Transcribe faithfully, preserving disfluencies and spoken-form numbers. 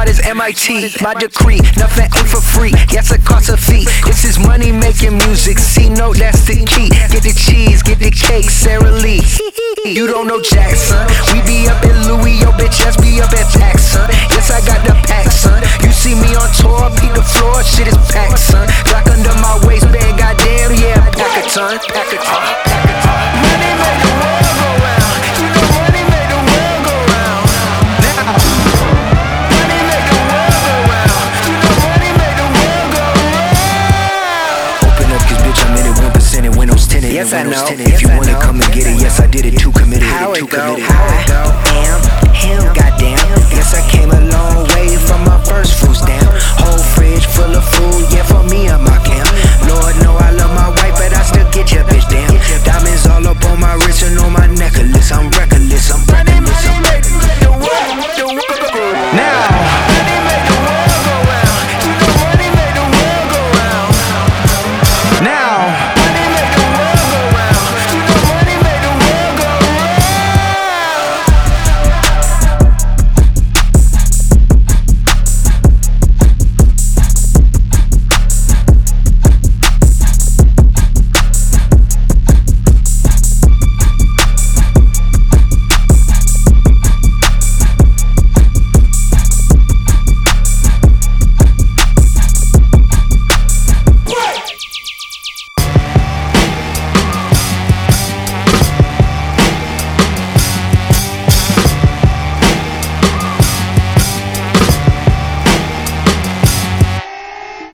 smart as M I T. My decree, nothing ain't for free. Yes, it costs a fee. This is money making music. C note, that's the key. Get the cheese, get the cake, Sarah Lee. You don't know Jackson. We be up in Louis, yo bitch ass be up at Tax, son. Yes, I got the pack, son. You see me on tour, beat the floor, shit is packed, son. Rock under my waistband, goddamn, yeah, pack a ton, pack a ton, pack a ton. Money make the world go round. You know money make the world go round. Now, money make the world go round. You know money make the world go round. Open up, cause bitch, I'm in it one percent and windows tinted. Yes, I know. If you wanna come and get it, yes, I did it, too committed. How too it go? committed. How it go? I am him, goddamn. Guess I came a long way from my first fruits down.